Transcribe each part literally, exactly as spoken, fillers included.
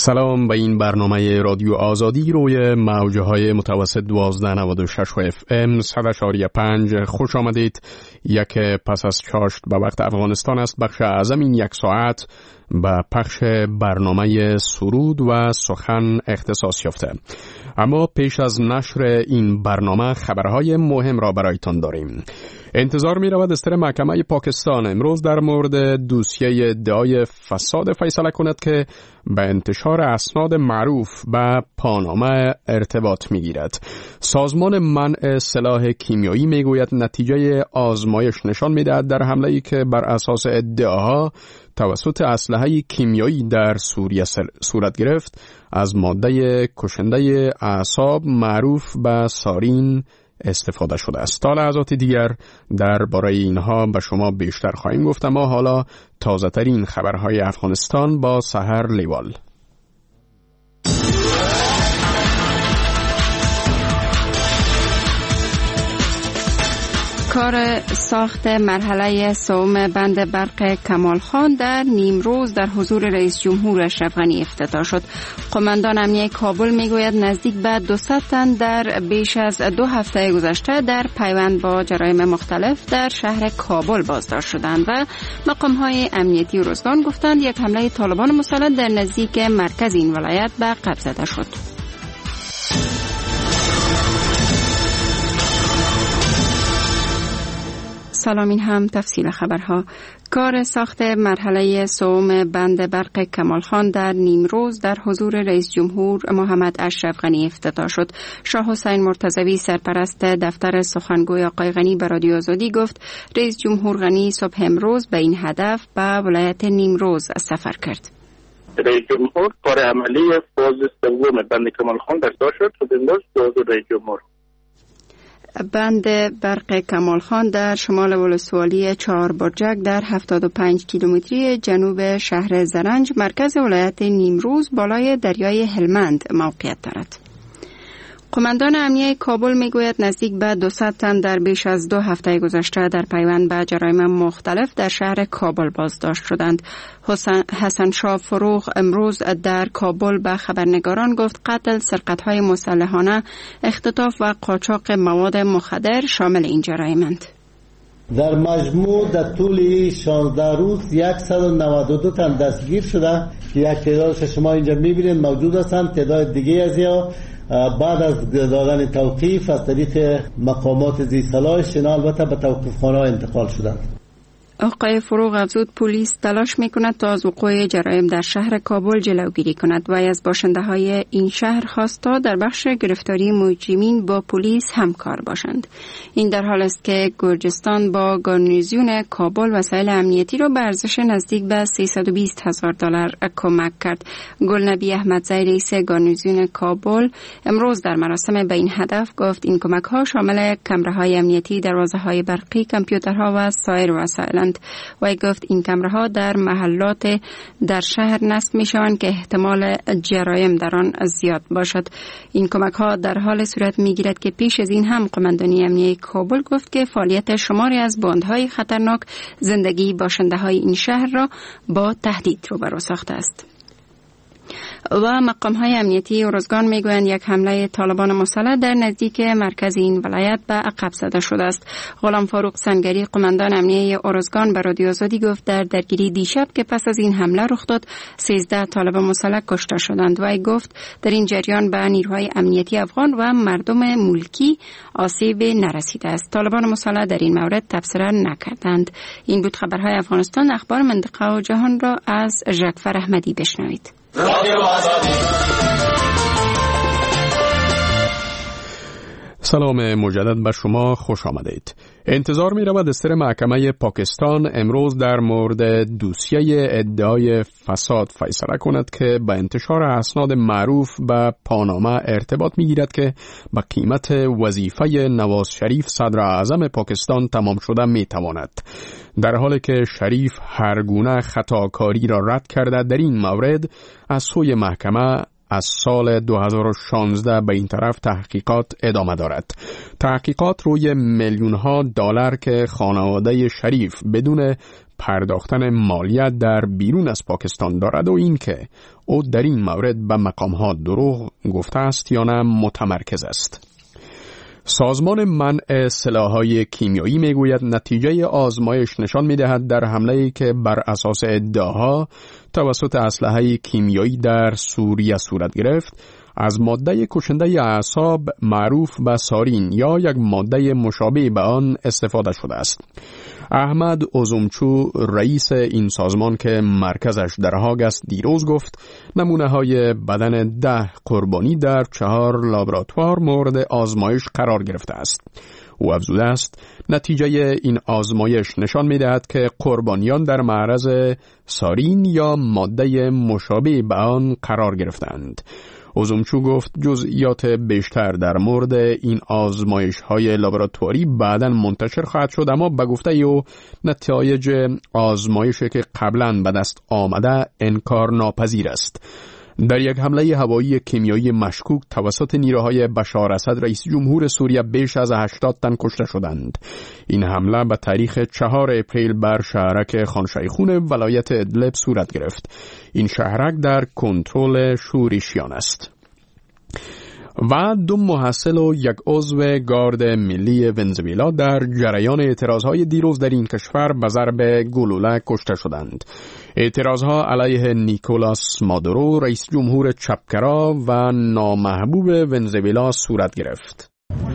سلام به این برنامه رادیو آزادی روی موجه های متوسط دوازده نود و شش اف ام صد اشاری پنج خوش آمدید. یک پس از چاشت به وقت افغانستان است. بخش اعظم این یک ساعت به پخش برنامه سرود و سخن اختصاص یافته. اما پیش از نشر این برنامه خبرهای مهم را برایتان داریم. انتظار می رود استر محکمه پاکستان امروز در مورد دوسیه ادعای فساد فیصله کند که به انتشار اسناد معروف به پاناما ارتباط می گیرد. سازمان منع سلاح کیمیایی می گوید نتیجه آزمایش نشان می دهد در حمله‌ای که بر اساس ادعاها توسط اسلحه کیمیایی در سوریه صورت گرفت از ماده کشنده اعصاب معروف به سارین استفاده شده است. تا لحظات دیگر درباره اینها به شما بیشتر خواهیم گفت، اما حالا تازه ترین خبرهای افغانستان با سحر لیوال. کار ساخت مرحله سوم بند برق کمال خان در نیمروز در حضور رئیس جمهور اشرف غنی افتتاح شد. قماندان امنیه کابل میگوید نزدیک به دویست تن در بیش از دو هفته گذشته در پیوند با جرایم مختلف در شهر کابل بازداشت شدند و مقام‌های امنیتی روزگان گفتند یک حمله طالبان مسلح در نزدیک مرکز این ولایت به عقب زده شد. سلام، این هم تفصیل خبرها. کار ساخت مرحله سوم بند برق کمال خان در نیمروز در حضور رئیس جمهور محمد اشرف غنی افتتاح شد. شاه حسین مرتضوی سرپرست دفتر سخنگوی آقای غنی به رادیو آزادی گفت رئیس جمهور غنی صبح امروز به این هدف به ولایت نیمروز سفر کرد. رئیس جمهور کار عملی فاز سوم بند کمال خان داشت شد و امروز حضور رئیس جمهور بند برق کمال خان در شمال ولسوالی چهار برجک در هفتاد و پنج کیلومتری جنوب شهر زرنج مرکز ولایت نیمروز بالای دریای هلمند موقعیت دارد. قماندان امنیه کابل میگوید نزدیک به دویست تن در بیش از دو هفته گذشته در پیوند به جرایم مختلف در شهر کابل بازداشت شدند. حسن شاه فروغ امروز در کابل به خبرنگاران گفت قتل، سرقت‌های مسلحانه، اختطاف و قاچاق مواد مخدر شامل این جرایمند. در مجموع در طول شانزده روز صد و نود و دو تن دستگیر شده که یک تعدادش شما اینجا میبینید موجود هستند. تعداد دیگه از یا بعد از دادن توقیف از طریق مقامات ذی صلاح اینا البته به توقیفخانه انتقال شدند. آقای فروغ افزود پلیس تلاش میکند تا از وقوع جرایم در شهر کابل جلوگیری کند و از باشنده های این شهر خواست تا در بخش گرفتاری مجرمین با پلیس همکار باشند. این در حال است که گرجستان با گارنیزیون کابل وسایل امنیتی را به ارزش نزدیک به سیصد و بیست هزار دلار کمک کرد. گلنبی احمدزی رئیس گارنیزیون کابل امروز در مراسم به این هدف گفت این کمک ها شامل کامراهای امنیتی، دروازه های برقی، کامپیوترها و سایر وسایل و گفت این کامراها در محلات در شهر نصب می شوند که احتمال جرایم در آن زیاد باشد. این کمک ها در حال صورت می گیرد که پیش از این هم قماندانی امنیه کابل گفت که فعالیت شماری از باندهای خطرناک زندگی باشنده های این شهر را با تهدید روبرو ساخته است. و مقام های امنیتی ارزگان میگویند یک حمله طالبان مسلح در نزدیک مرکز این ولایت به عقب زده شده است. غلام فاروق سنگری قماندان امنیه ارزگان به رادیو آزادی گفت در درگیری دیشب که پس از این حمله رخ داد سیزده طالب مسلح کشته شدند و گفت در این جریان به نیروهای امنیتی افغان و مردم ملکی آسیب نرسیده است. طالبان مسلح در این مورد تبصره نکردند. این بود خبرهای افغانستان. اخبار منطقه و جهان را از ژکفر احمدی بشنوید. سلام مجدد به شما، خوش آمدید. انتظار می رود استر محکمه پاکستان امروز در مورد دوسیه ادعای فساد فیصله کند که به انتشار اسناد معروف به پاناما ارتباط می گیرد که به قیمت وظیفه نواز شریف صدر اعظم پاکستان تمام شده می تواند. در حالی که شریف هر گونه خطاکاری را رد کرده، در این مورد از سوی محکمه از سال دو هزار و شانزده به این طرف تحقیقات ادامه دارد. تحقیقات روی میلیون ها دلار که خانواده شریف بدون پرداختن مالیات در بیرون از پاکستان دارد و این که او در این مورد به مقام ها دروغ گفته است یا نه متمرکز است. سازمان منع سلاح‌های کیمیایی میگوید نتیجه آزمایش نشان می‌دهد در حمله‌ای که بر اساس ادعاها توسط اسلحه کیمیایی در سوریه صورت گرفت، از ماده کشنده اعصاب معروف به سارین یا یک ماده مشابه به آن استفاده شده است. احمد اوزومچو رئیس این سازمان که مرکزش در هاگ است دیروز گفت نمونه های بدن ده قربانی در چهار لابراتوار مورد آزمایش قرار گرفته است. او افزوده است نتیجه این آزمایش نشان می دهد که قربانیان در معرض سارین یا ماده مشابه به آن قرار گرفتند. اوزومچو گفت جزئیات بیشتر در مورد این آزمایش های لابراتواری بعداً منتشر خواهد شد، اما به گفته او نتایج آزمایشی که قبلاً به دست آمده انکار ناپذیر است. در یک حمله هوایی کیمیایی مشکوک توسط نیروهای بشار اسد رئیس جمهور سوریه بیش از هشتاد تن کشته شدند. این حمله به تاریخ چهار اپریل بر شهرک خان شیخون ولایت ادلب صورت گرفت. این شهرک در کنترل شورشیان است. و دو محصل و یک عضو گارد ملی ونزوئلا در جریان اعتراضهای دیروز در این کشور به ضرب گلوله کشته شدند. اعتراضها علیه نیکولاس مادورو رئیس جمهور چپگرا و نامحبوب ونزوئلا صورت گرفت.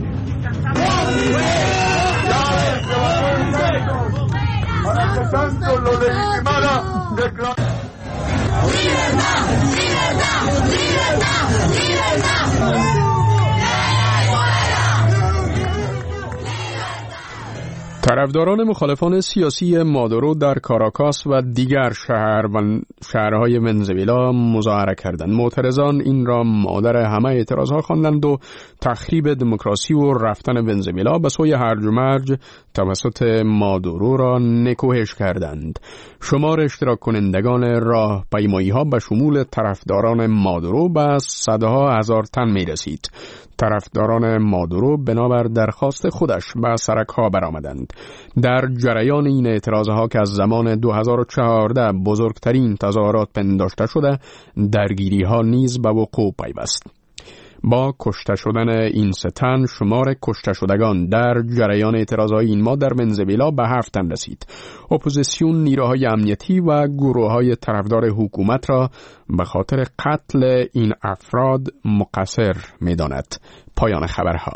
طرفداران مخالفان سیاسی مادورو در کاراکاس و دیگر شهر و شهرهای ونزوئلا مظاهره کردند. معترضان این را مادر همه اعتراضها خواندند و تخریب دموکراسی و رفتن ونزوئلا به سوی هرج و مرج توسط مادورو را نکوهش کردند. شمار اشتراک کنندگان راهپیمایی ها به شمول طرفداران مادورو به صدها هزار تن می رسید. طرفداران مادورو بنابر درخواست خودش به سرک ها برآمدند. در جریان این اعتراضها که از زمان دو هزار و چهارده بزرگترین تظاهرات پنداشته شده، درگیری ها نیز به وقوع پیوست. با کشته شدن این سه تن شمار کشته شدگان در جریان اعتراضهای این ماه در ونزوئلا به هفت تن رسید. اپوزیسیون نیروهای امنیتی و گروه‌های طرفدار حکومت را به خاطر قتل این افراد مقصر می‌داند. پایان خبرها.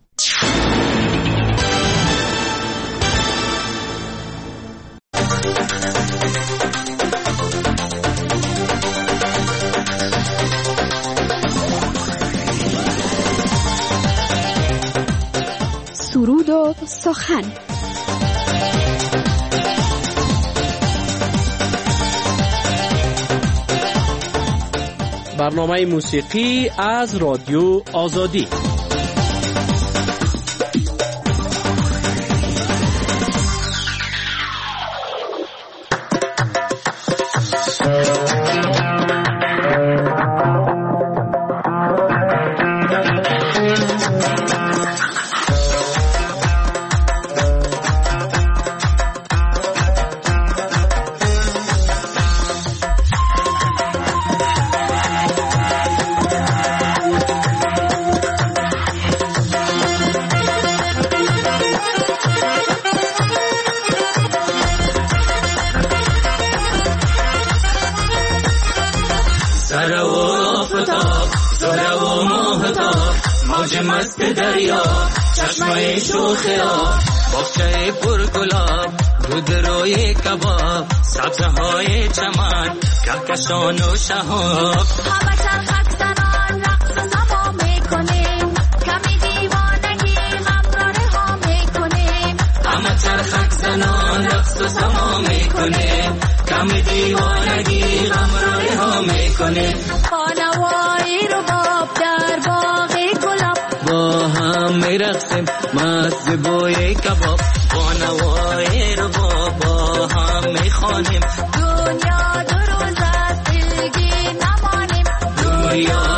سرود و سخن. برنامه موسیقی از رادیو آزادی. مست دریا چشمه شوخیا باغچه پرگلاب رود روی کباب سبزهای چمن کهکشان و شهاب همه چرخک زنان رقص سما میکنیم کمی دیوانگی غمراره ها میکنیم همه چرخک زنان رقص سما میکنیم کمی دیوانگی غمراره ها میکنیم خانوایی رو باب در باغی گلاب با هم میرقصیم مست بوی کباب خانوایی رو با هم میخوانیم دنیا دو روز است دیگه نمانیم دنیا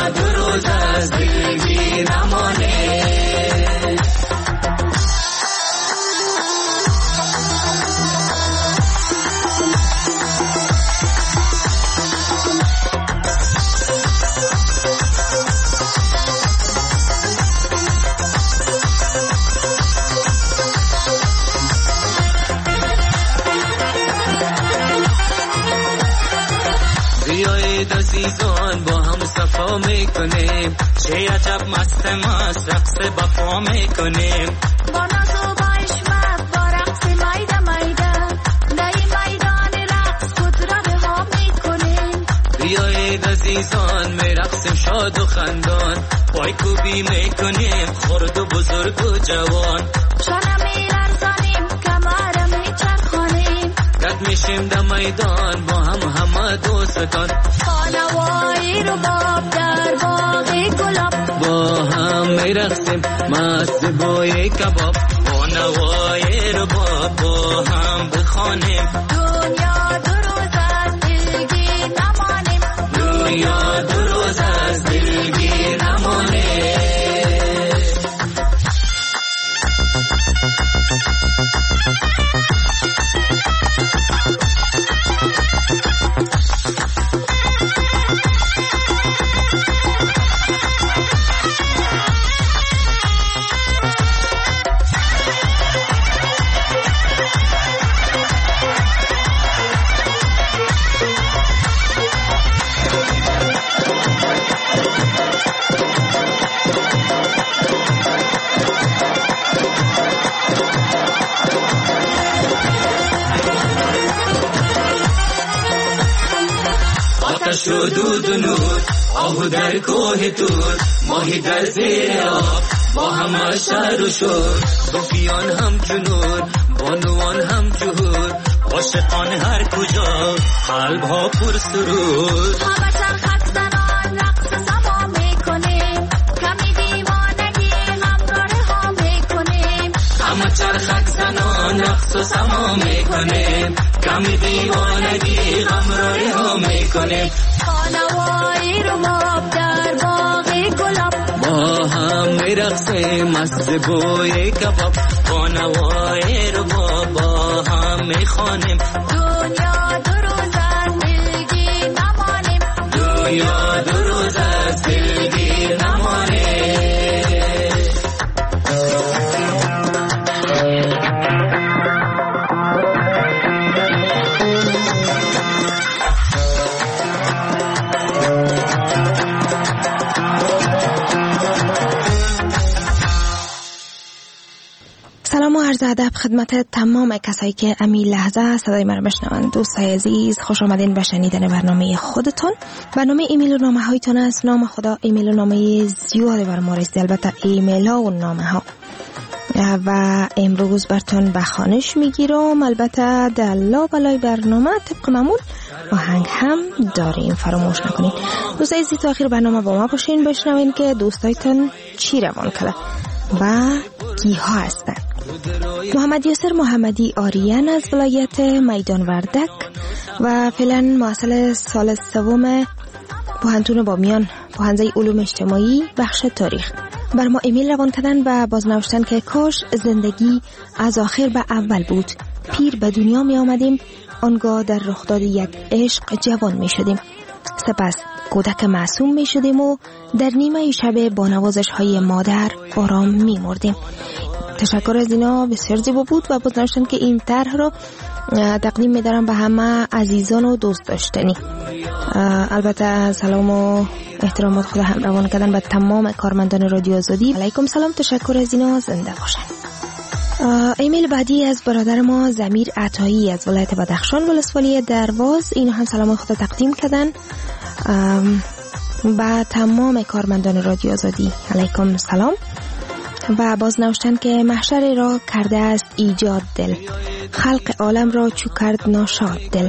بیایید عزیزان با هم صفا میکنیم، چه عجب مست مست رقص بپا میکنیم. با ناز و با حشمت با رقص میده میده در این میدان رقص خود را رها میکنیم. بیایید عزیزان میرقصیم شاد و خندان، پای کوبی میکنیم خرد و بزرگ و جوان. شانه میلرزانیم کمر میچرخانیم، رد میشیم در میدان با هم همه دوستان. خانوایی رو باب در باغی گلاب، با هم میرقصیم مست بوی کباب. خانوایی رو باب با هم بخوانیم، دنیا دو روز از دلگیر نمانیم. دنیا دو روز از دلگیر نمانیم. آتش و دود و نور، آهو در کوه تور، ماهی در زیر آب، با همه شهر و شور. صوفیان هم جنور، بانوان هم جهور، عاشقان هر کجا، قلب ها پر سرور. همه چرخک زنان رقص سما میکنیم، کمی دیوانگی همراه ها میکنیم. همه چرخک زنان رقص و سما میکنیم، کمی دیوانگی غمراری ها میکنیم. خانوایی رو باب در باغی گلاب، با هم میرقصیم مست بوی کباب. خانوایی رو با هم میخوانیم، دنیا دو روز از دلگیر نمانیم. دنیا دو روز از دلگیر نمانیم. سلام و عرض ادب خدمت تمام کسایی که امی لحظه صدای من رو بشنوند. دوستای عزیز خوش آمدین به شنیدن برنامه خودتون. برنامه ایمیل و نامه هایتون است. نام خدا ایمیل و نامه زیاد بر ما رسید، البته ایمیل ها و نامه ها، و امروز براتون به خوانش میگیرم. البته در لابلای برنامه طبق معمول آهنگ هم داریم، فراموش نکنین. دوستای عزیز تا آخر برنامه با ما باشین، بشنوین که دوستایتون چی روان کرده و کیها هستن. محمد یاسر محمدی آریان از ولایت میدان وردک و فعلا محصل سال سوم پوهنتون بامیان، پوهنځی علوم اجتماعی بخش تاریخ، بر ما ایمیل روان کردن و بازنوشتن که کاش زندگی از آخر به اول بود. پیر به دنیا می آمدیم، آنگاه در رخداد یک عشق جوان می شدیم، سپس کودک معصوم می شدیم و در نیمه شب با نوازش های مادر آرام می مردیم. تشکر از اینا بسیار زیبا بود و بازنوشتن که این طرح رو تقدیم می دارم به همه عزیزان و دوست داشتنی. البته سلام و احترامات خدا هم روان کردن به تمام کارمندان رادیو آزادی. علیکم سلام، تشکر از اینا، زنده باشن. ایمیل بعدی از برادر ما ضمیر عطایی از ولایت بدخشان ولسوالی درواز. اینا هم سلام خدا تقدیم کردن به تمام کارمندان رادیو آزادی. علیکم سلام. و باز نوشتن که محشر را کرده است ایجاد دل، خلق عالم را چو کرد ناشاد دل.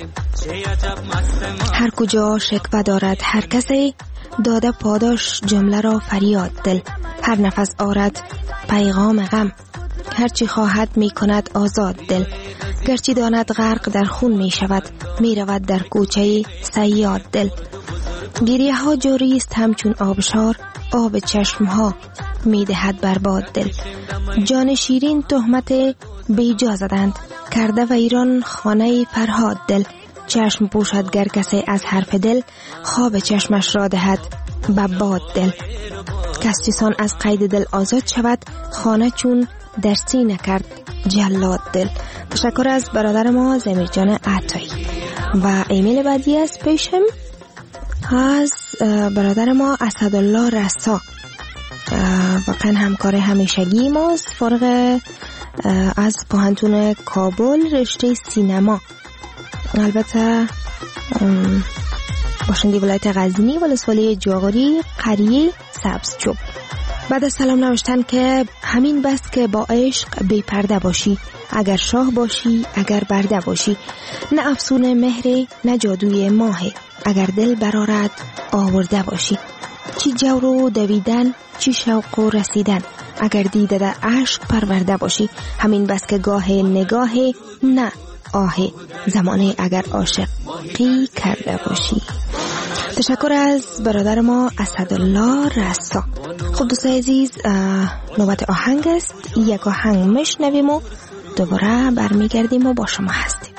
هر کجا شکوه دارد هر کسی، داده پاداش جمله را فریاد دل. هر نفس آرد پیغام غم، هرچی خواهد می کند آزاد دل. گرچه داند غرق در خون می شود، می رود در کوچه صیاد دل. گریه ها جاری است همچون آبشار، آب چشم ها می دهد برباد دل. جان شیرین تهمت بیجا زدند، کرده و ایران خانه فرهاد دل. چشم پوشد گر کسی از حرف دل، خواب چشمش را دهد بباد دل. کسیسان از قید دل آزاد شود، خانه چون در سینه کرد جلاد دل. تشکر از برادر ما ضمیر جان عطایی. و ایمیل بعدی از پیشم از برادر ما اسدالله رسا، واقعا همکار همیشگی ماست، فارغ از پوهنتون کابل رشته سینما، البته باشنده ولایت غزنی، ولسوالی جاغوری، قریه سبزچوب. بعد از سلام نوشتن که همین بس که با عشق بی پرده باشی، اگر شاه باشی اگر برده باشی، نه افسون مهر نه جادوی ماه، اگر دل برارد آورده باشی، چی جور و دویدن چی شوق و رسیدن، اگر دیده در عشق پرورده باشی، همین بس که گاه نگاه نه آه، زمانه اگر عاشقی کرده باشی. تشکر از برادر ما اسدالله رسا. خب دوستای عزیز، نوبت آهنگ است، یک آهنگ میشنویم و دوباره برمیگردیم و با شما هستیم.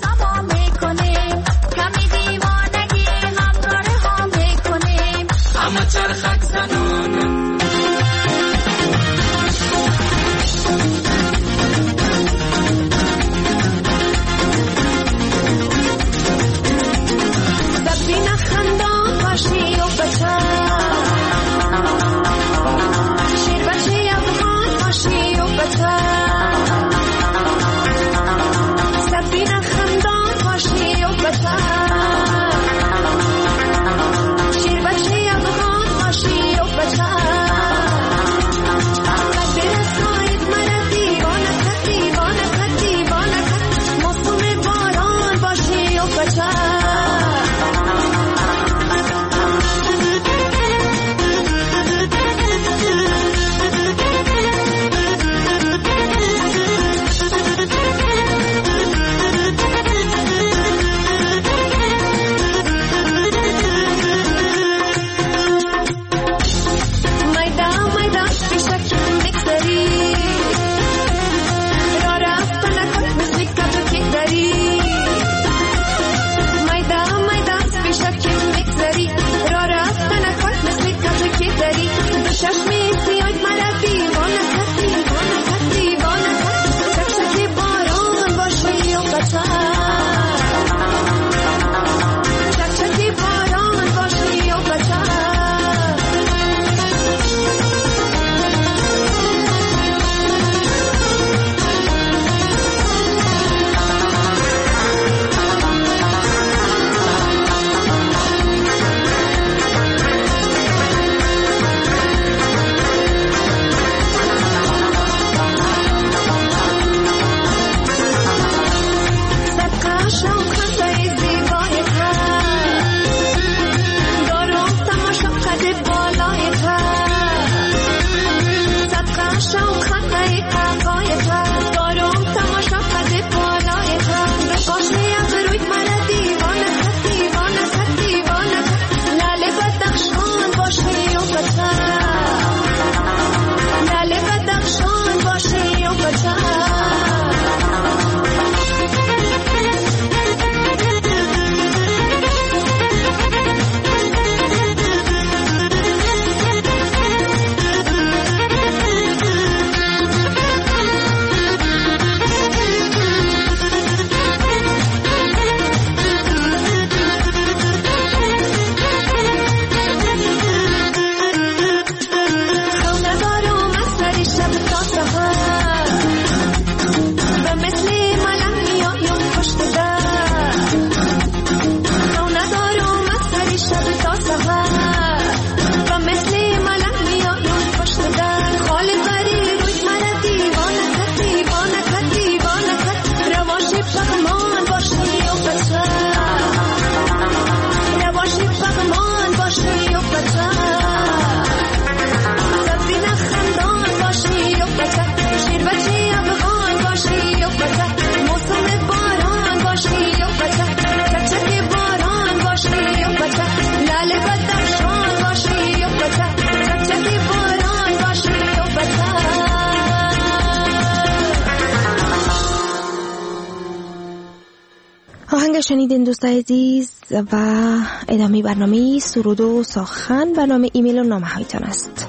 شنیدین دوستای عزیز و ادامه برنامه سرود و سخن، برنامه ایمیل و نامه هایتان است.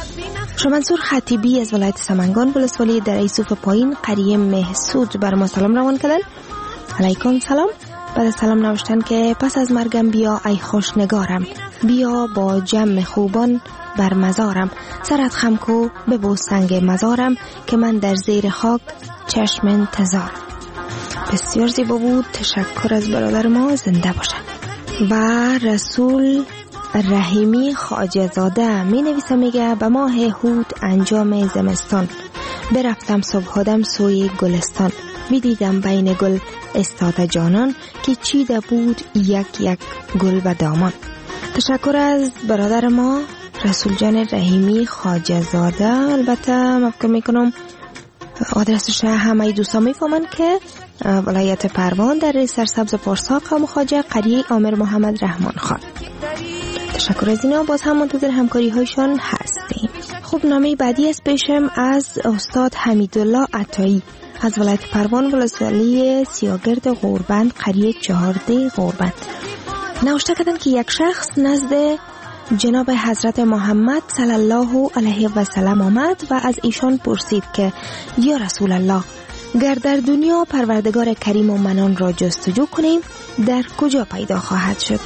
شمنصور خطیبی از ولایت سمنگان، ولسوالی در ایسوف پایین، قریه محسود بر ما سلام روان کردن. علیکم سلام. بعد از سلام نوشتن که پس از مرگم بیا ای خوشنگارم، بیا با جمع خوبان بر مزارم، سرت خم کو ببوس سنگ مزارم که من در زیر خاک چشم انتظارم. بسیار زیبا بود. تشکر از برادر ما، زنده باشن. و رسول رحیمی خواجه زاده می نویسه، میگه به ماه هود انجام زمستان برفتم صبح دم سوی گلستان، می دیدم بین گل استاده جانان که چیده بود یک یک گل و دامان. تشکر از برادر ما رسول جان رحیمی خواجه زاده. البته من فکر میکنم آدرسش همه دوستا میفهمن که ولایت پروان در سرسبز پارسا قوم خواجه قریه عامر محمد رحمان خان. تشکر از اینا. باز هم منتظر همکاری هایشان هستیم. خب نامه بعدی از پیشم از استاد حمیدالله عطایی از ولایت پروان ولسوالی سیاگرد غوربند قریه چهارده غوربند. نوشته کردن که یک شخص نزد جناب حضرت محمد صلی الله علیه و سلم آمد و از ایشان پرسید که یا رسول الله، گر در دنیا پروردگار کریم و منان را جستجو کنیم در کجا پیدا خواهد شد؟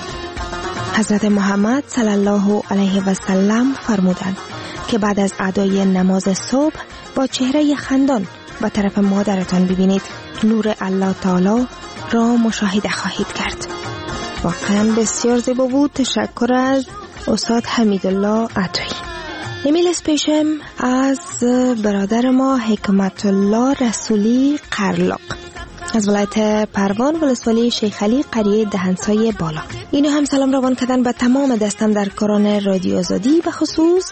حضرت محمد صلی الله علیه و سلم فرمودند که بعد از ادای نماز صبح با چهره خندان به طرف مادرتان ببینید، نور الله تعالی را مشاهده خواهید کرد. واقعا بسیار زیبا بود. تشکر از استاد حمیدالله عطایی. ایمیل اسپیشم از برادر ما حکمت الله رسولی قرلاق از ولایت پروان ولسوالی شیخ علی قریه دهنسای بالا. اینو هم سلام روان کردن به تمام دستم در کاران رادیو آزادی، به خصوص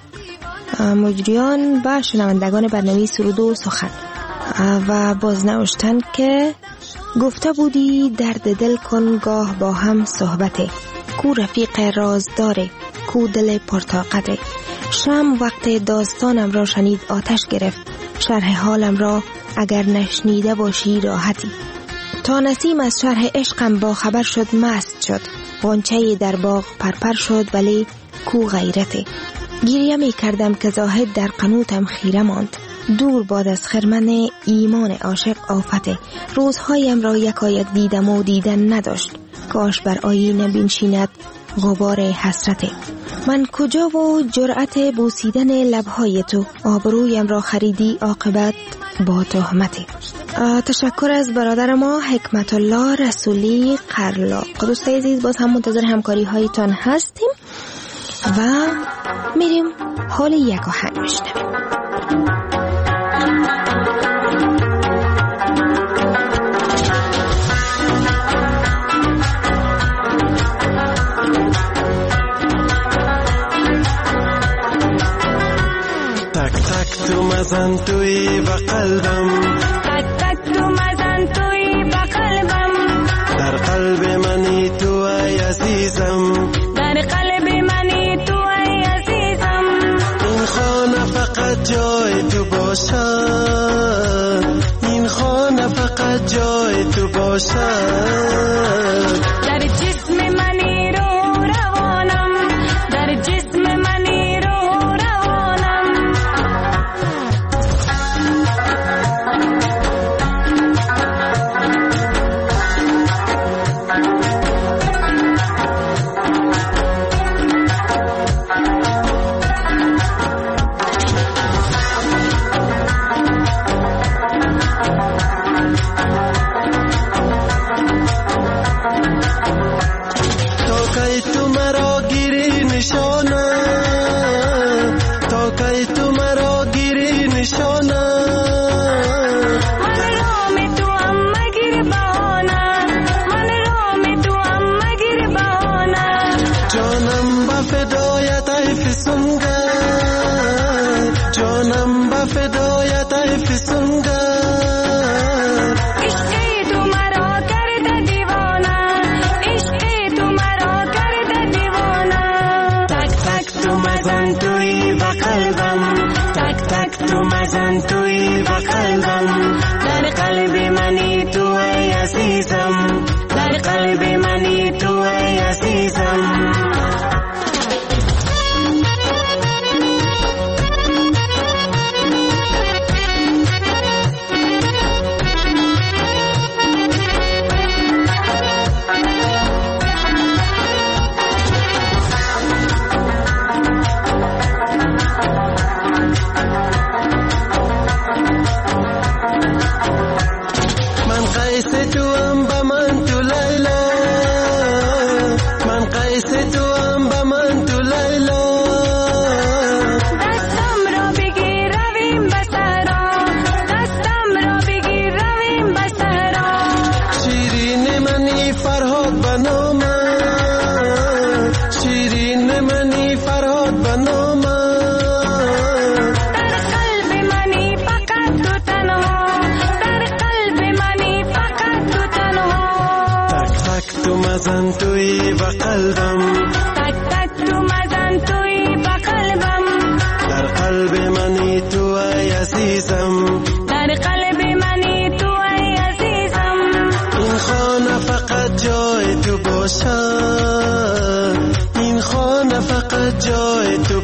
مجریان و شنوندگان برنامه سرود و سخن. و باز نوشتن که گفته بودی درد دل کن گاه با هم صحبته، کو رفیق رازداره، کو دل پرطاقته. شم وقت داستانم را شنید آتش گرفت، شرح حالم را اگر نشنیده باشی راحتی. تا نسیم از شرح عشقم با خبر شد مست شد، غنچه در باغ پرپر شد ولی کو غیرته. گریه می کردم که زاهد در قنوتم خیره ماند، دور باد از خرمن ایمان عاشق آفته. روزهایم را یکا یک دیدم و دیدن نداشت، کاش بر آینه بنشیند غبار حسرته. من کجا و جرأت بوسیدن لبهای تو، آبرویم را خریدی عاقبت با تهمته. تشکر از برادر ما حکمت الله رسولی قرلاق. دوستای عزیز، باز هم منتظر همکاری هایتان هستیم و میریم حال یک آهنگ میشنویم. تو مزن توی با قلبم، تک تک تو مزن توی با قلبم، در قلب منی تو ای عزیزم، در قلب منی تو ای عزیزم. این خانه فقط جای تو باشد، این خانه فقط جای تو باشد. در جسم منی رو روانم، در جسم منی رو حیث تو هم به من تو لیلا دستم را بگیر رویم به صحرا دستم را بگیر رویم به صحرا شیرین منی فرهاد به نامت شیرین منی فرهاد به نامت در قلب منی فقط تو تنها در قلب منی فقط تو تنها تک تک تو مزن توی به قلبم تک تک تو مزن توی به قلبم در قلب منی تو ای عزیزم در قلب منی تو ای عزیزم این خانه فقط جای تو باشد این خانه فقط جای تو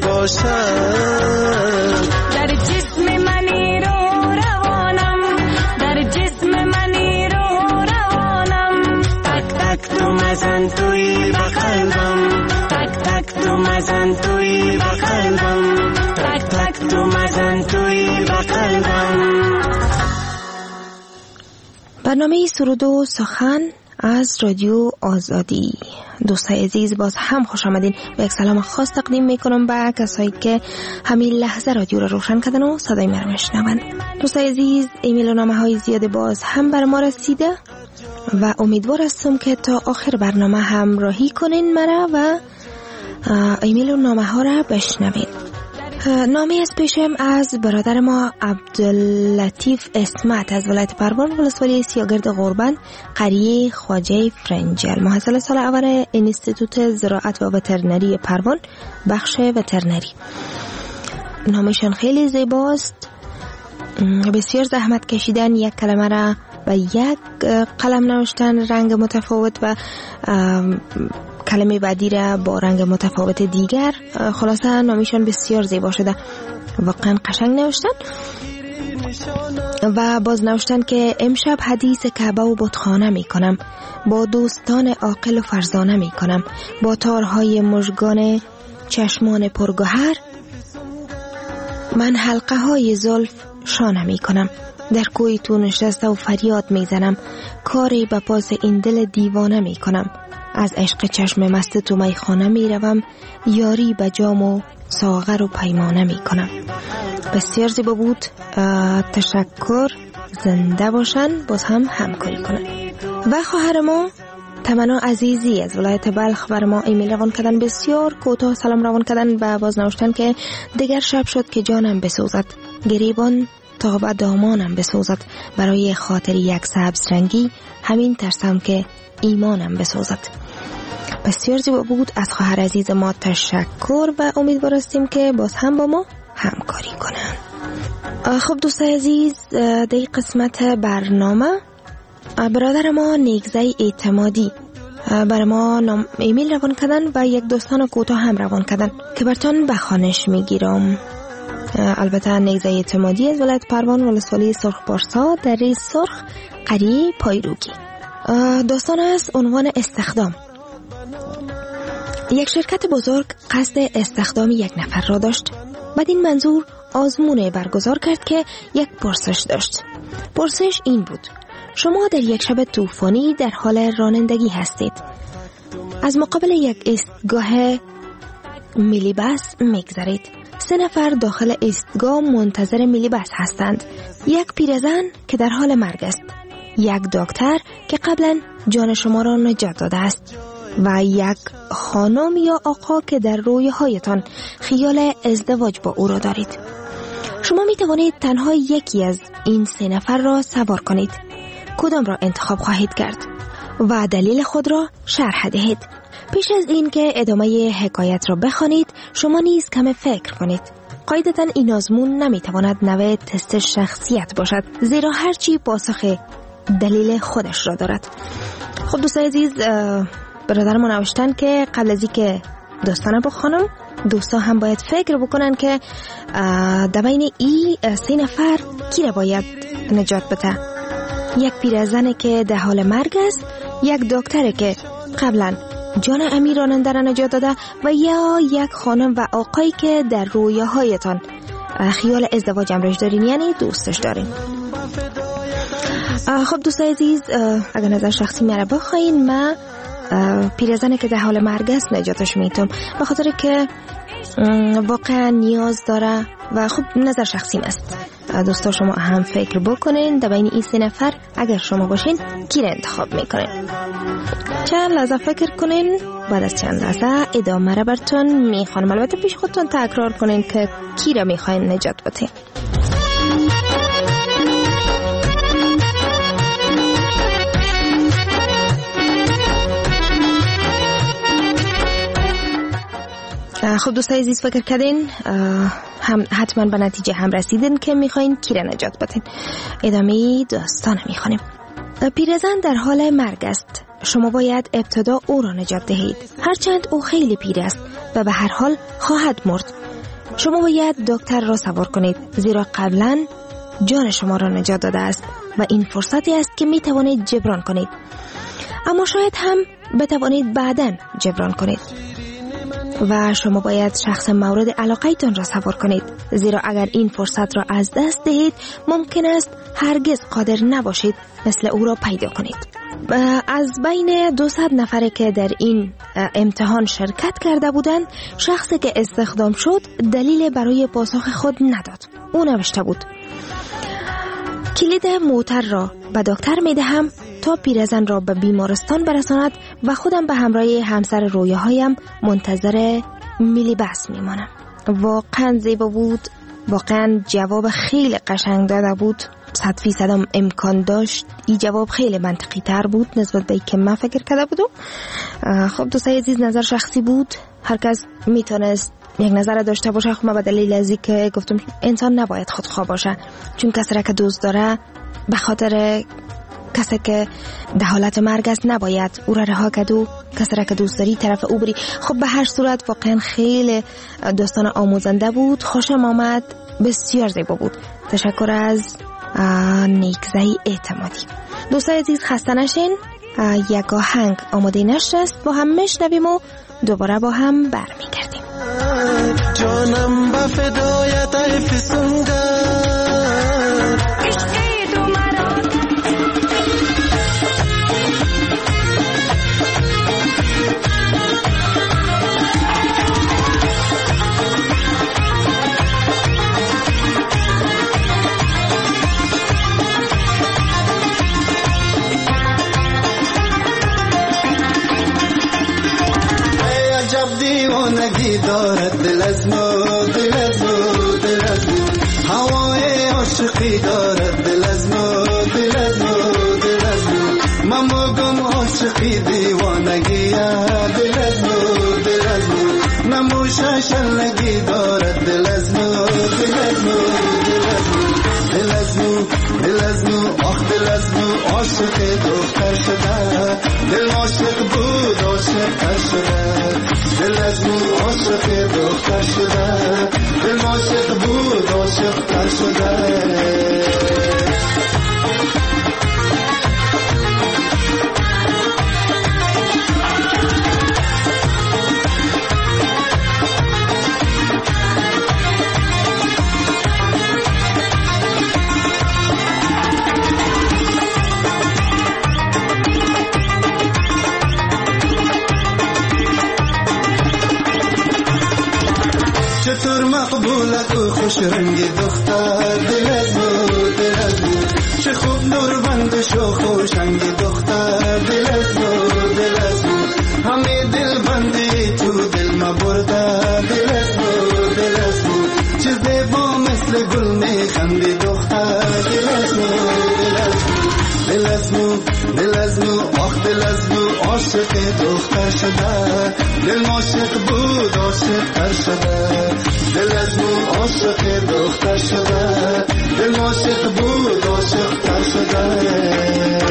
باشد در جسم منی رو روانم در جسم منی رو روانم تک تک تو مزن توی به قلبم تک تک تو مزن توی به قلبم تک تک تو مزن توی به قلبم. برنامه سرود و سخن از رادیو آزادی. دوستای عزیز باز هم خوش آمدین و یک سلام خاص تقدیم میکنم به کسایی که همین لحظه رادیو را روشن کردن و صدای ما را میشنون. دوستای عزیز ایمیل و نامه های زیاد باز هم بر ما رسیده و امیدوار هستم که تا آخر برنامه همراهی کنین مرا و ایمیل و نامه ها را بشنوین. نامه از پیشم از برادر ما عبداللطیف اسمت از ولایت پروان ولسوالی سیاگرد غربن قریه خواجه فرنجل محصل سال اول انستیتوت زراعت و وترنری پروان بخش وترنری. نامشان خیلی زیباست، بسیار زحمت کشیدن، یک کلمه را با یک قلم نوشتن رنگ متفاوت و کلمه بعدی را با رنگ متفاوت دیگر. خلاصه نامیشان بسیار زیبا شده، واقعا قشنگ نوشتن و باز نوشتن که امشب حدیث کعبه و بتخانه می کنم، با دوستان عاقل و فرزانه می کنم، با تارهای مژگان چشمان پرگوهر من حلقه های زلف شانه می کنم، در کوی تو نشسته و فریاد می زنم، کاری به پاس این دل دیوانه می کنم، از عشق چشم مست تو میخانه می روم، یاری به جام و ساغر و پیمانه می کنم. بسیار زیبا بود، تشکر، زنده باشن، باز هم همکاری کنن. و خواهر ما تمنا عزیزی از ولایت بلخ بر ما ایمیل روان کردن، بسیار کوتاه سلام روان کردن و باز نوشتن که دیگر شب شد که جانم بسوزد، گریبان تا به دامانم بسوزد، برای خاطر یک سبز رنگی همین ترسم که ایمانم بسوزد. بسیار زیبا بود، از خواهر عزیز ما تشکر و امیدوار هستیم که باز هم با ما همکاری کنن. خب دوستای عزیز، در قسمت برنامه برادر ما نیگزه اعتمادی بر ما ایمیل روان کردن و یک داستان کوتاه هم روان کردن که براتون به خوانش میگیرم. البته نیگزه اعتمادی از ولایت پروان ولسوالی سرخ پارسا در سرخ قریه پایروکی. داستان است عنوان استخدام. یک شرکت بزرگ قصد استخدام یک نفر را داشت. بعد این منظور آزمون برگزار کرد که یک پرسش داشت. پرسش این بود: شما در یک شب طوفانی در حال رانندگی هستید. از مقابل یک ایستگاه میلیبس میگذرید. سه نفر داخل ایستگاه منتظر میلیبس هستند. یک پیرزن که در حال مرگ است، یک دکتر که قبلا جان شما را نجات داده است و یک خانم یا آقا که در رویاهایتان خیال ازدواج با او را دارید. شما می توانید تنها یکی از این سه نفر را سوار کنید. کدام را انتخاب خواهید کرد و دلیل خود را شرح دهید. پیش از این که ادامه حکایت را بخوانید، شما نیز کم فکر کنید. قاعدتاً این آزمون نمی تواند نوع تست شخصیت باشد، زیرا هرچی پاسخ دلیل خودش را دارد. خب دوستان عزیز، برادر ما نوشتن که قبل از اینکه داستان بخوانم، دوستا هم باید فکر بکنن که در بین این سه نفر کی را باید نجات بده. یک پیرزنه که در حال مرگ است، یک دکتره که قبلا جان امیر راننده را نجات داده و یا یک خانم و آقایی که در رویاهایتان خیال ازدواج امرش دارین، یعنی دوستش دارین. خب دوستای عزیز، اگر نظر شخصی مرا بخواین، من پیرزنی که در حال مرگ است نجاتش میتم، به خاطر که واقعا نیاز داره و خب نظر شخصی است. دوستا شما هم فکر بکنین در بین این سه نفر اگر شما باشین کی را انتخاب میکنین. چند لحظه فکر کنین، بعد از چند لحظه ادامه را براتون میخوانم. البته پیش خودتون تکرار کنین که کی را میخواین نجات بدین. خب دوستای عزیز فکر کردین هم حتما به نتیجه هم رسیدین که میخواین کی را نجات بدین. ادامه داستان میخوانیم. پیرزن در حال مرگ است. شما باید ابتدا او را نجات دهید، هرچند او خیلی پیر است و به هر حال خواهد مرد. شما باید دکتر را سوار کنید، زیرا قبلا جان شما را نجات داده است و این فرصتی است که میتوانید جبران کنید، اما شاید هم بتوانید بعداً جبران کنید. و شما باید شخص مورد علاقه تان را سوار کنید، زیرا اگر این فرصت را از دست دهید ممکن است هرگز قادر نباشید مثل او را پیدا کنید. از بین دویست نفری که در این امتحان شرکت کرده بودند، شخصی که استخدام شد دلیل برای پاسخ خود نداد. او نوشته بود: کلید موتر را به دکتر می دهم تا پیرزن را به بیمارستان برساند و خودم به همراه همسر رویاهایم منتظر میلی بس می مانم. واقعا زیبا بود، واقعا جواب خیلی قشنگ داده بود. صد فیصد هم امکان داشت. این جواب خیلی منطقی تر بود نسبت به که من فکر کرده بودم. خب دوستای عزیز، نظر شخصی بود، هر کس میتونست یک نظر داشته باشه. خب من به دلیل ازی که گفتم انسان نباید خودخواه باشه، چون کسی را که دوست داره به خاطر کسی که در حالت مرگ است نباید او را رها کرد و کسی را که دوست داری طرف او بری. خب به هر صورت واقعا خیلی داستان آموزنده بود، خوشم آمد، بسیار زیبا بود. تشکر از نیکزای اعتمادی. دوستای عزیز خسته نشین، یک آهنگ آماده نشر است، با هم میشنویم و دوباره با هم برمیگردیم. جانم به فدایت ای فسونگر، عشقی تو مرا دیوانگی دارد دل از ما، دل از ما، دل از ما، هوای عاشقی دارد دل از ما، دل از ما، دل از ما، من مگم عاشقی دیوانگی دل از ما، دل از ما، نموشه شلگی دارد دل از ما، دل از ما، دل از ما، دل از ما، دل از ما، آخ دل از ما، عاشق دختر شده، دل عاشق بود عاشق شده، دل از مو عاشق دختر شده، دل عاشق بود عاشق تر شده. چطور مقبولت و خوش رنگ دختر، دل از مو، دل از مو، چه خوب نور بندش و خوشنگ دختر، دل از مو، دل از مو، همه دل بندی تو دل ما برده، دل از مو، دل از مو، چه زیبا مثل گل میخندی دختر، دل از مو، دل از مو، دل از مو، دل از مو، آخ دل از مو، عاشق دختر شده، دل عاشق بود عاشق تر شده، دل از مو عاشق دختر شده، دل عاشق بود عاشق تر شده.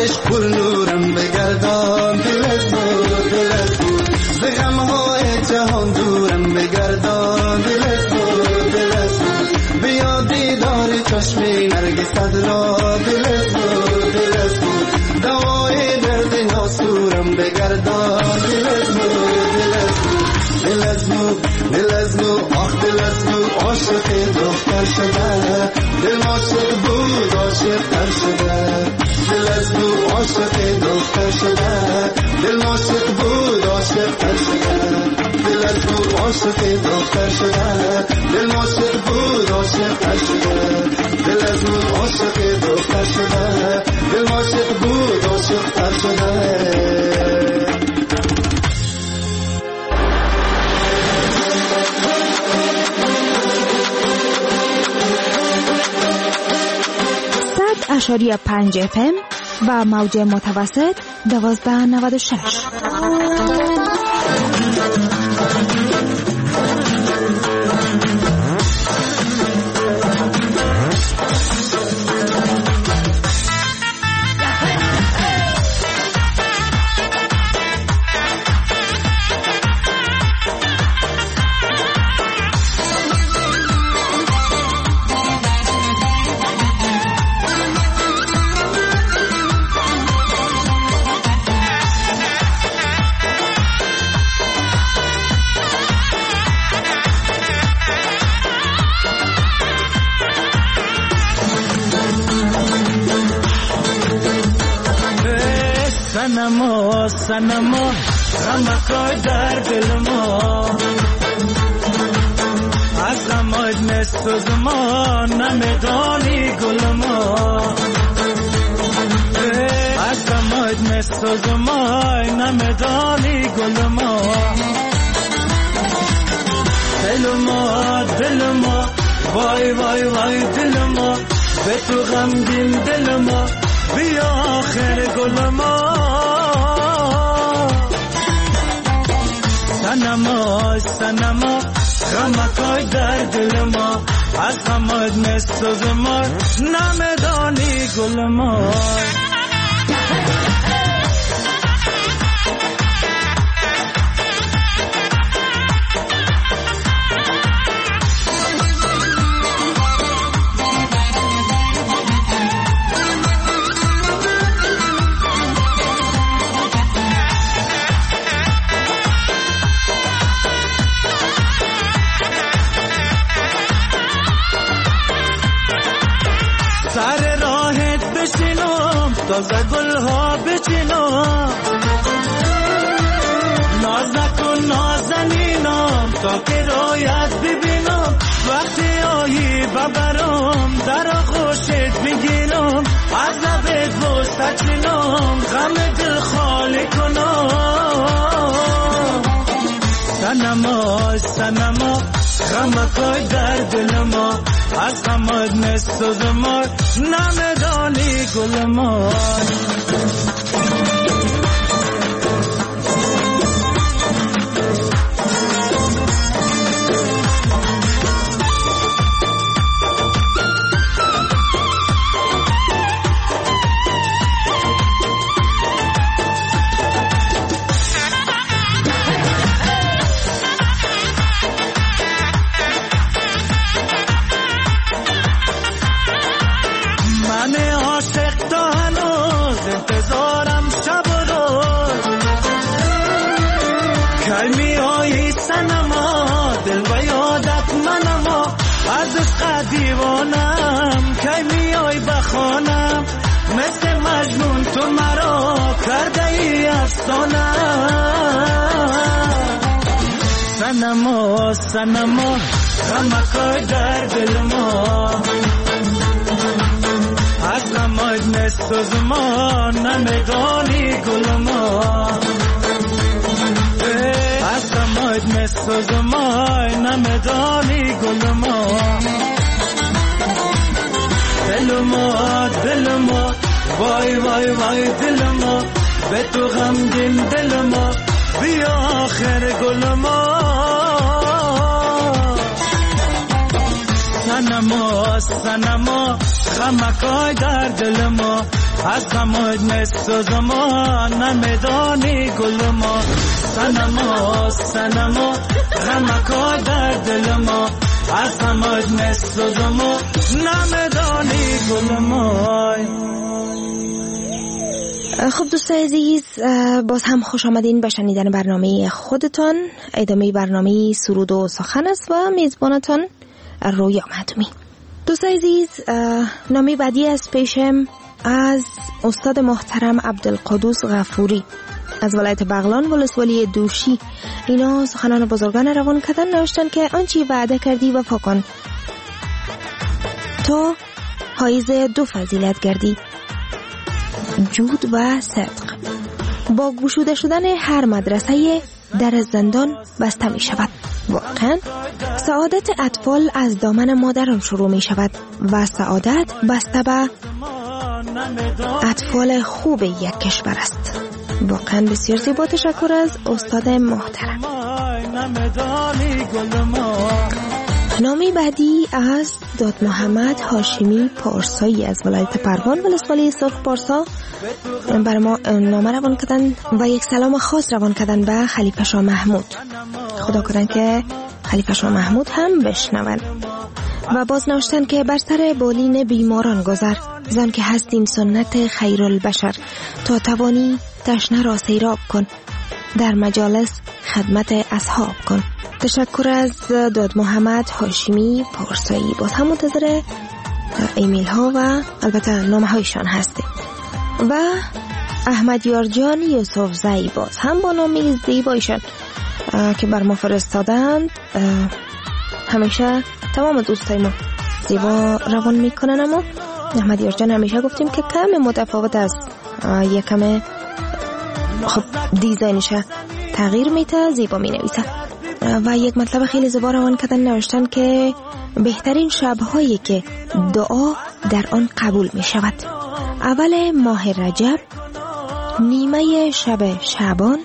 عشق پر نورم بگردان دل از بود دل از بود ز غمهای جهان دورم بگردان دل از بود دل از بود بیا دیدار چشم نرگست را دل از بود دل از بود دوای درد ناسورم بگردان دل از بود دل از بود دل از بود دل از بود آخ دل از بود عاشق دختر شده دل عاشق بود عاشق تر شده دل از بود عاشق دختر شده دل عاشق بود عاشق تر شده دل از بود عاشق دختر شده دل عاشق بود عاشق تر شده دل از بود عاشق دختر شده دل عاشق بود عاشق تر شده اشاری پنج اف ام و موج متوسط دوازده نود و شش. سنما سنما غمکای در دل ما از غمای نسوز ما نمیدانی گل ما از غمای نسوز ما نمیدانی گل ما دل ما دل ما وای وای وای دل ما به تو غمگین دل ما بیا آخر گل ما سنما سنما غمکای در دل ما از غمات نسوز ما نمیدانی گل ما سر راهت بشینم تازه گل ها بچینم ناز نکن نازنینم تا که رایت ببینم وقتی آیی ببرم در آغوشت بگیرم از لبت وسط چینم غم دل خالی کنم سنما سنما غمکای در دل ما از غمات نسوز ما نمیدانی گل ما دیوانم کی میای بخوانم مثل مجنون تو مرا کرده ای افسانه سنما سنما غمکای در دل ما از غمات نسوز ما نمیدانی گل ما از غمات نسوز ما نمیدانی گل ما دل ما دل ما وای وای وای دل ما به تو غمگین دل ما بیا آخر گل ما سنما سنما غمکای در دل ما از غمت نسوزما نمیدانی گل ما سنما سنما غمکا در دل ما از غمت نسوزما نمیدانی گل ما. خب دوستان عزیز، باز هم خوش آمدین به شنیدن برنامه خودتان. ادامه برنامه سرود و سخن است و میزبانتان رویا معدومی. دوستان عزیز، نامه بعدی از پیشم از استاد محترم عبدالقدوس غفوری از ولایت بغلان ولسوالی دوشی. اینا سخنان بزرگان روان کردن، نوشتن که آنچه وعده کردی وفا کن تا حائز دو فضیلت گردی، جود و صدق. با گشوده شدن هر مدرسه در زندان بسته می شود. واقعا سعادت اطفال از دامن مادران شروع می شود و سعادت بسته به اطفال خوب یک کشور است. واقعا بسیار زیبا. تشکر از استاد محترم. نامی بعدی از داد محمد هاشمی پارسایی از ولایت پروان ولسوالی سرخ پارسا بر ما نامه روان کردن و یک سلام خاص روان کردن به خلیفه شاه محمود. خدا کنن که خلیفه شاه محمود هم بشنون. و باز نوشتن که بر سر بالین بیماران گذر، زن که هستیم سنت خیرالبشر، تا توانی تشنه را سیراب کن، در مجالس خدمت اصحاب کن. تشکر از داد محمد هاشمی پارسایی. باز هم منتظر ایمیل ها و البته نامه هایشان هستیم. و احمد یارجان یوسف زی باز هم با نامه زیبایشان که بر ما فرستادند. همیشه تمام دوستای ما زیبا روان میکنن، اما احمد یارجان همیشه گفتیم که کم متفاوت است، یکم خب دیزاینش تغییر میده، زیبا می نویسه. و یک مطلب خیلی زیبا روان کردن، نوشتن که بهترین شب‌هایی که دعا در آن قبول می شود: اول ماه رجب، نیمه شب شعبان،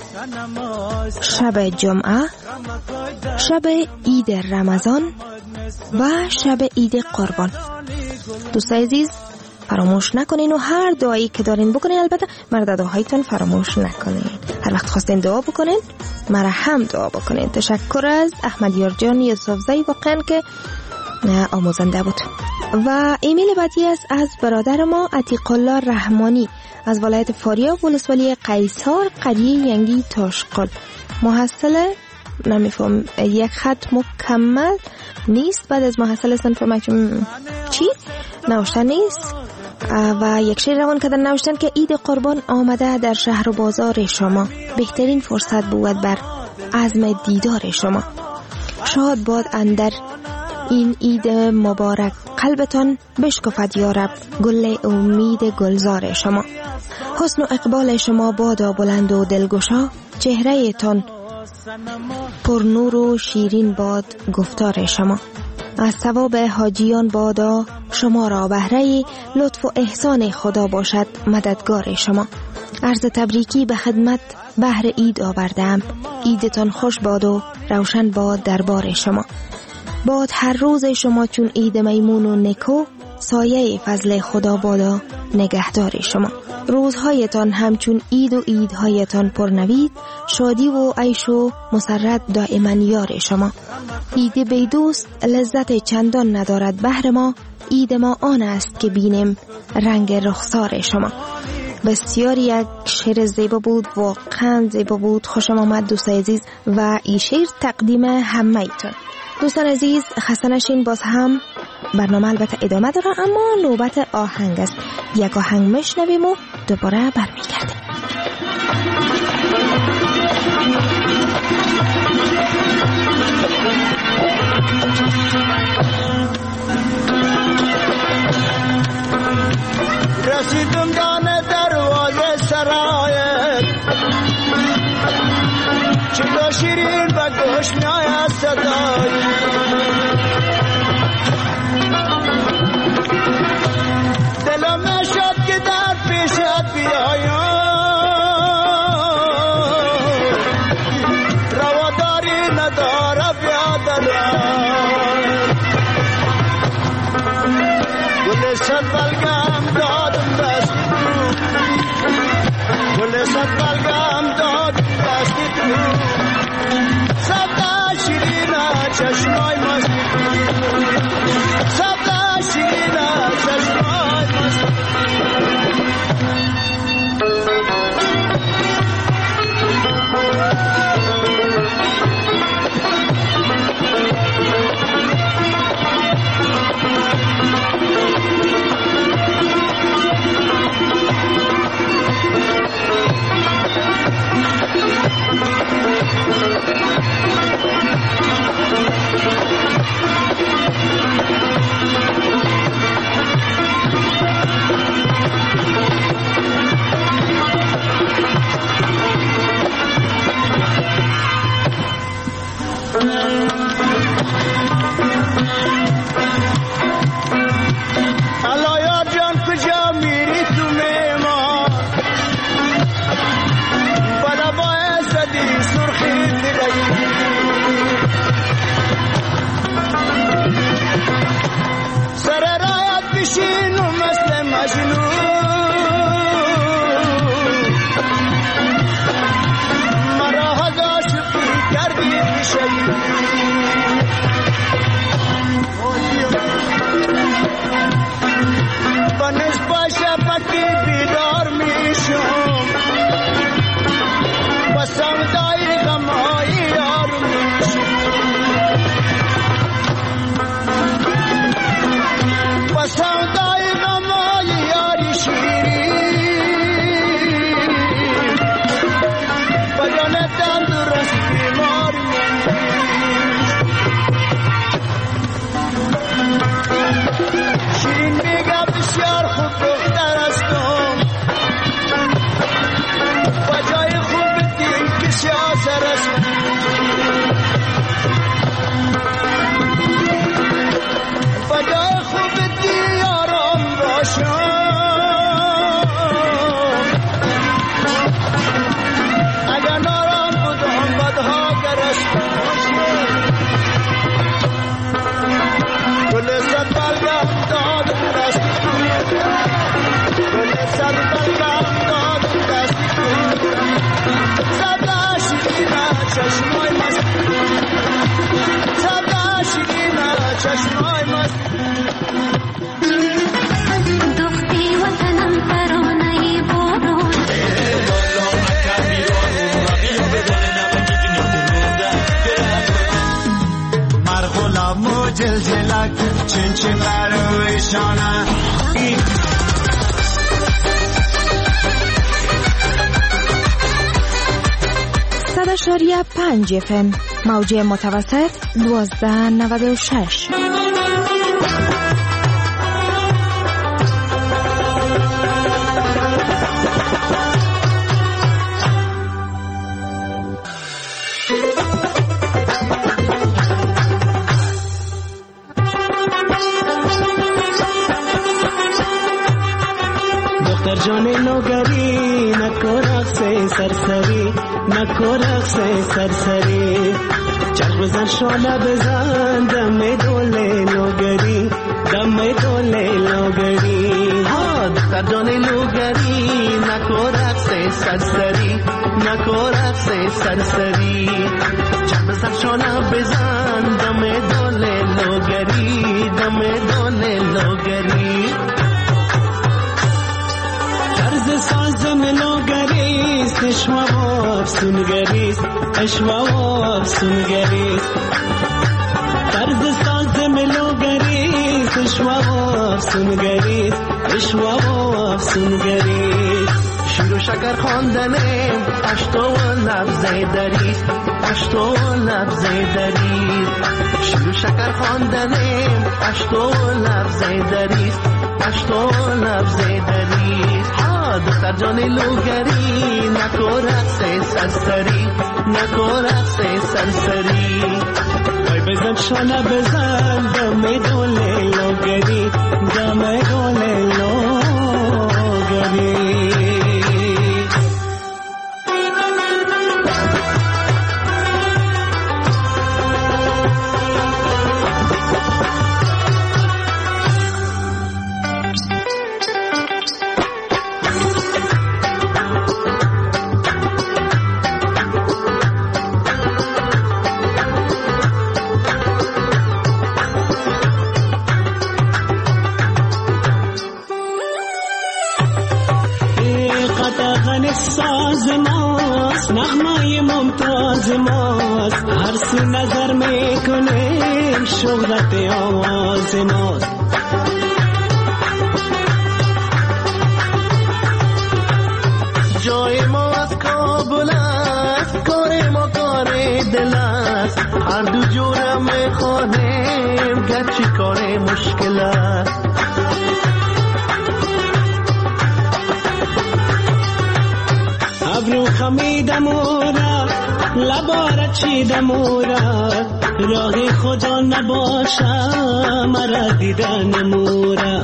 شب جمعه، شب عید رمضان و شب عید قربان. دوستان عزیز فراموش نکنین و هر دعایی که دارین بکنین. البته مرد دعاهایتون فراموش نکنین. هر وقت خواستین دعا بکنین مرا هم دعا بکنین. تشکر از احمد یارجان یوسف زی، واقعا که آموزنده بود. و ایمیل بعدی است از برادر ما عتیق الله رحمانی از ولایت فاریاب ولسوالی قیصار قریه ینگی تاشقل. محصل نمیفهم، یک خط مکمل نیست، بعد از محصل سنفرمایشن چی نوشتن نیست. و یک شعر روان کردن، نوشتن که عید قربان آمده در شهر و بازار شما، بهترین فرصت بود بر عزم دیدار شما. شاد باد اندر این عید مبارک، قلبتان بشکفد یا رب گل امید گلزار شما. حسن و اقبال شما بادا بلند و دلگشا، چهره تان پر نور و شیرین باد گفتار شما. از ثواب حاجیان بادا شما را بهره لطف و احسان خدا باشد مددگار شما. عرض تبریکی به خدمت بهر عید آوردم، عیدتان خوش باد و روشن باد دربار شما. باد هر روز شما چون عید میمون و نکو، سایه فضل خدا بادا نگهدار شما. روزهایتان همچون عید و عیدهایتان پرنوید، شادی و عیش و مسرت دائما یار شما. عید بی دوست لذت چندان ندارد بهر ما، عید ما آن است که بینیم رنگ رخسار شما. بسیار یک شعر زیبا بود، واقعا زیبا بود. خوشم آمد دوستان عزیز و این شعر تقدیم همه ایتون. دوستان عزیز خسته نشین، باز هم برنامه البته ادامه داره، اما نوبت آهنگ است. یک آهنگ میشنویم و دوباره برمیگردیم. رسیدم دانه دروازه سرایت، چطور شیرین و گوش میآید صدای. دلم نشد که در پیشت بیایم، رواداری نداره بیادرم. گل صد بلگم دادم بس میشم و سودای غمهای یار میشم و سودای غمهای یاری شیرین و جان تندرست بیمار شیرین میگم بسیار خوب دختر هستم و جای خوب دین کسی آزر هستم و جای خوب دیارم باشم اگر نارم بودم بدها گرست گل صد بلگم داد دست گل صد بلگم داد دست صد عشقینه چشمای مست صد عشقینه چشمای مست دختی وطنم ترانه بارون مرغلام و جلجلک چین چین لرویشانه صد اشاریه پنج اف ام موج متوسط دوازده نود و شش. دختر جان نوگری نکو رقص سرسری نکو رقص سرسری چرخ بزن شانه بزن دم دوله نوگری دم دوله نوگری ها دختر جان نوگری نکو رقص سرسری نکو رقص سرسری چرخ بزن شانه بزن دم دوله نوگری دم دوله نوگری ساز ملوگریست اشواب سونگریست اشواب سونگریست طرز ساز ملوگریست اشواب سونگریست اشواب سونگریست شیر و شکر خواندنه اشتو و لبزه دریست اشتو و لبزه دریست شیر و شکر خواندنه اشتو و لبزه دریست اشتو و لبزه دریست دختر جان لوگری نکو رقص سرسری نکو رقص سرسری وای بزن شانه بزن دم دوله لوگری دم دوله لوگری ساز ماست نغمه ممتاز ماست هر سو نظر میکنه شهرت آواز ماست جای ما از کابل است کار ما کار دل است هر دو جورم میخوانیم گرچه کار مشکل است ابرو خمیدم اورا لبارا چیدم اورا راه خدا نباشم مرا دیدن مورا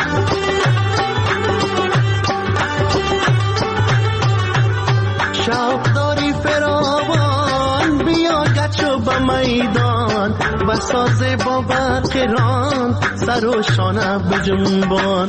شوق داری فراوان بیا گچو به میدان و ساز با برقران سر و شانه بجنبان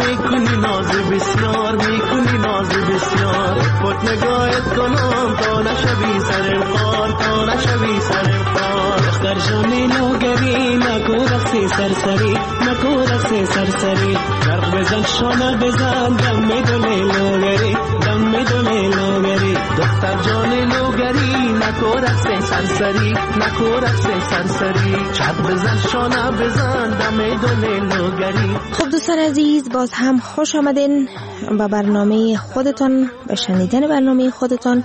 میکنی ناز بسیار میکنی ناز بسیار پت نگاهت کنم تا نشوی سر خار تا نشوی سر خار دختر جانی نوگری نکو رقص سرسری نکو رقص سرسری برق بزن شانه بزن دم میدونه لوگری دم میدونه لوگری دختر جانی نوگری نکو رقص سرسری نکو رقص سرسری چپ بزن شانه بزن دم میدونه لوگری. خب دوستان عزیز، باز هم خوش آمدین به برنامه خودتان، به شنیدن برنامه خودتان،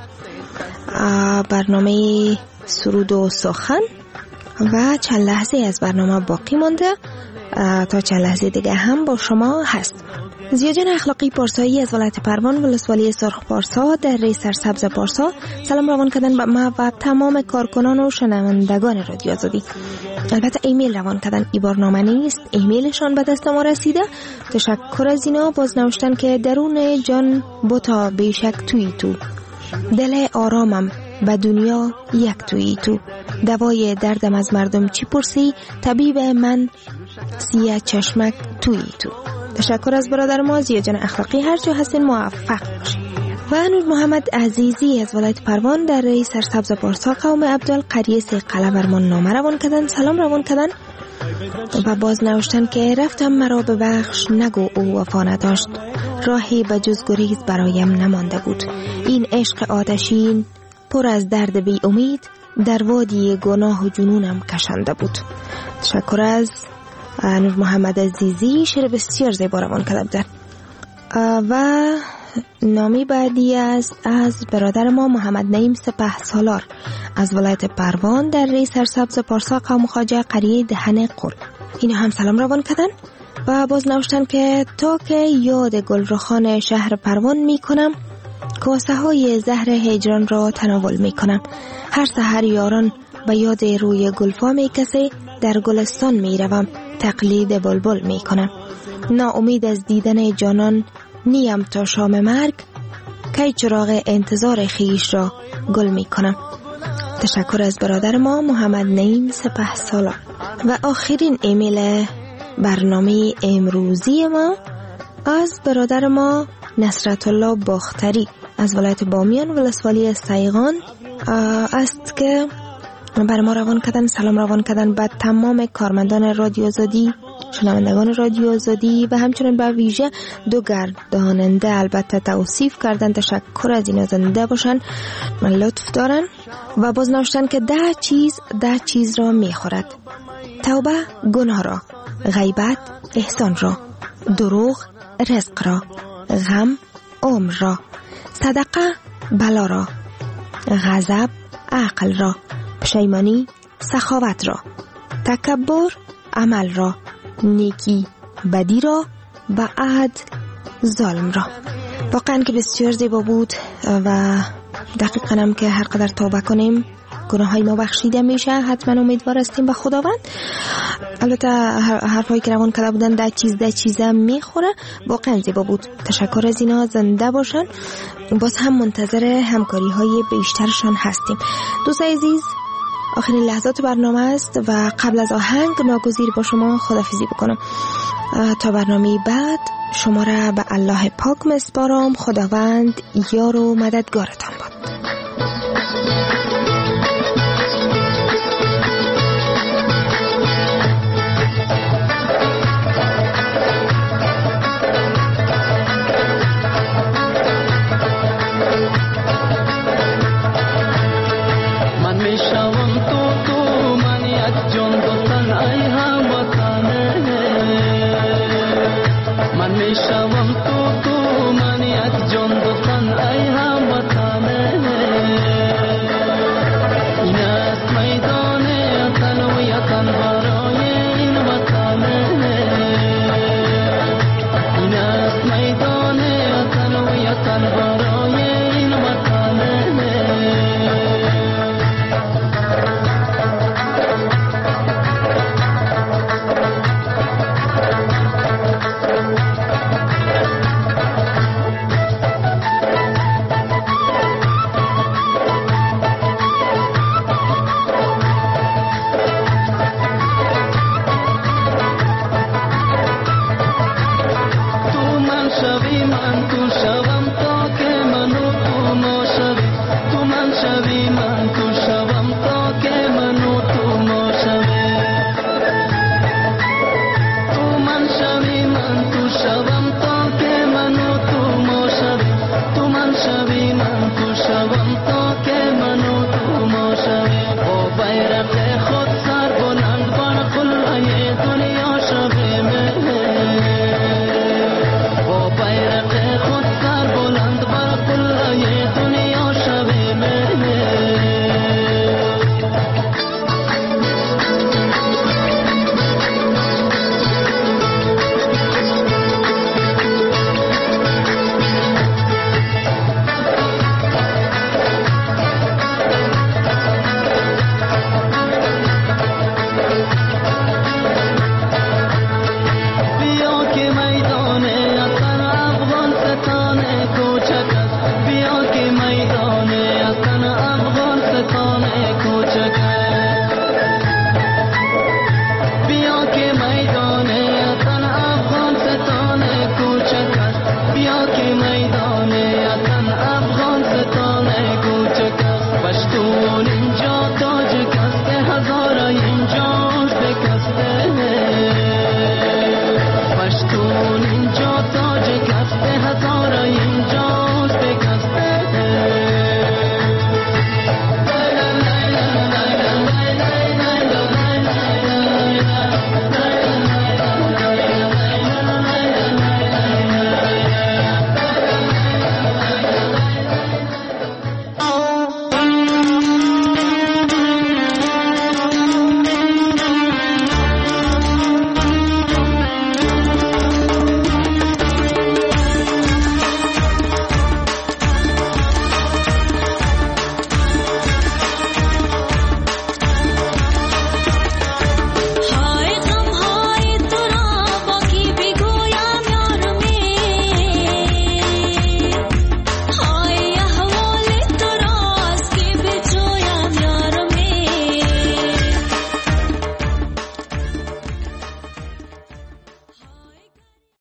برنامه سرود و سخن. و چند لحظه از برنامه باقی مانده تا چند لحظه دیگه هم با شما هست. زیاجان اخلاقی پارسایی از ولایت پروان ولسوالی سرخ پارسا در ری سرسبز پارسا سلام روان کردن به ما و تمام کارکنان و شنوندگان رادیو آزادی. البته ایمیل روان کردن، ای برنامه نیست، ایمیلشان به دست ما رسیده. تشکر از اینا. باز نوشتن که درون جان بوتا بیشک توی تو، دل آرامم به دنیا یک توی تو، دوای دردم از مردم چی پرسی، طبیب من سیاه چشمک توی تو. تشکر از برادر ما زیاجان اخلاقی، هر جا هستین موفق باشید. و نور محمد عزیزی از ولایت پروان در ری سرسبز پارسا قوم عبدال قریه سی قلعه برمان نامه روان کردن، سلام روان کردن و باز نوشتن که رفتم مرا به بخش نگو او وفا نداشت، راهی به جز گریز برایم نمانده بود، این عشق آتشین پر از درد بی امید در وادی گناه و جنونم کشنده بود. تشکر از نور محمد عزیزی، شعر بسیار زیبا روان کرده بودن. و نامی بعدی است از برادر ما محمد نعیم سپه سالار از ولایت پروان در ری سرسبز پارسا قوم خواجه قریه دهن قل. این هم سلام روان کردن و باز نوشتن که تا که یاد گلرخان شهر پروان می کنم، کاسه های زهر هجران را تناول می کنم. هر سحر یاران به یاد روی گلفا می کسی، در گلستان می روم تقلید بلبل می کنم. ناامید از دیدن جانان نیم تا شام مرگ، کی چراغ انتظار خیش را گل می کنم. تشکر از برادر ما محمد نعیم سپه سالار. و آخرین ایمیل برنامه امروزی ما از برادر ما نصرت الله باختری از ولایت بامیان ولسوالی سیغان است که بر ما روان کردن، سلام روان کردن به تمام کارمندان رادیو آزادی، شنوندگان رادیو آزادی و همچنین به ویژه دو گرداننده البته توصیف کردن. تشکر از اینا، زنده باشن، من لطف دارن. و باز نوشتن که ده چیز ده چیز را میخورد: توبه گناه را، غیبت احسان را، دروغ رزق را، غم عمر را، صدقه بلا را، غضب عقل را، پشیمانی سخاوت را، تکبر عمل را، نیکی بدی را و عدل ظلم را. واقعا که بسیار زیبا بود و دقیقاً هم که هر قدر توبه کنیم گناه های ما بخشیده میشه. حتما امیدوار هستیم به خداوند. البته حرفایی که روان کرده بودن ده چیز ده چیزه میخوره، واقعا زیبا بود. تشکر از اینا، زنده باشن. باز هم منتظر همکاری های بیشترشان هستیم. دوست عزیز، آخرین لحظات برنامه است و قبل از آهنگ ناگزیر با شما خداحافظی بکنم. تا برنامه بعد شما را به الله پاک میسپارم. خداوند یار و مددگارتان باد. من میشوم تو تو